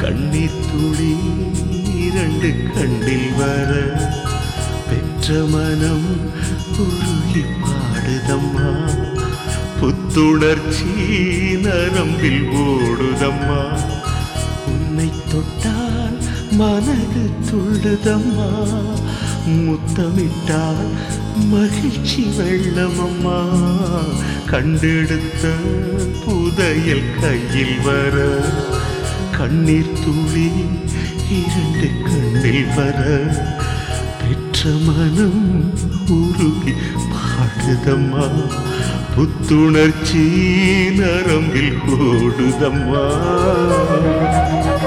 கண்ணீர் துளி இரண்டு கண்ணில் வர பெற்ற மனம் உருகி பாடுதம்மா. புத்துணர்ச்சி நரம்பில் ஓடுதம்மா. உன்னை தொட்டால் மனது துள்ளுதம்மா. முத்தமிட்டால் மகிழ்ச்சி வெள்ளமம்மா. கண்டெடுத்த புதையல் கையில் வர கண்ணீர் துளி இரண்டு கண்ணில் வர பெற்ற மனம் உருகி பாடுதம்மா. புத்துணர்ச்சி நரம்பில் ஓடுதம்மா.